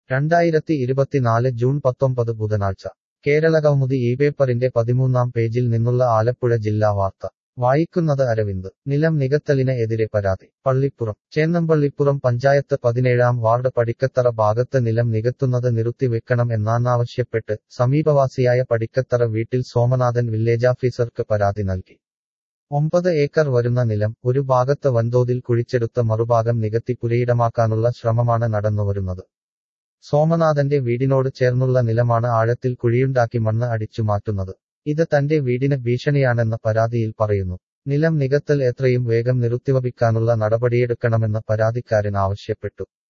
2024 June 19 ബുധനാഴ്ച കേരളകൗമുദി ഈ പേപ്പറിന്റെ 13-ാം പേജിൽ നിന്നുള്ള ആലപ്പുഴ ജില്ലാ വാർത്ത വായിക്കുന്നത് അരവിന്ദ് നിലം നികത്തലിന് എതിരെ പരാതി പള്ളിപ്പുറം ചേന്നമ്പള്ളിപ്പുറം പഞ്ചായത്ത് 17-ാം വാർഡ് പടിക്കത്തറ ഭാഗത്ത് നിലം നികത്തുന്നത് നിർത്തിവെക്കണം എന്നാവശ്യപ്പെട്ട് സമീപവാസിയായ പടിക്കത്തറ വീട്ടിൽ സോമനാഥൻ വില്ലേജാഫീസർക്ക് പരാതി നൽകി 9 ഏക്കർ വരുന്ന നിലം ഒരു ഭാഗത്ത് വൻതോതിൽ കുഴിച്ചെടുത്ത മറുഭാഗം നികത്തി പുരയിടമാക്കാനുള്ള ശ്രമമാണ് നടന്നുവരുന്നത് സോമനാഥന്റെ വീടിനോട് ചേർന്നുള്ള നിലമാണ് ആഴത്തിൽ കുഴിയുണ്ടാക്കി മണ്ണ് അടിച്ചു മാറ്റുന്നത് ഇത് തന്റെ വീടിന് ഭീഷണിയാണെന്ന് പരാതിയിൽ പറയുന്നു നിലം നികത്തൽ എത്രയും വേഗം നിർത്തിവെക്കാനുള്ള നടപടിയെടുക്കണമെന്ന് പരാതിക്കാരൻ ആവശ്യപ്പെട്ടു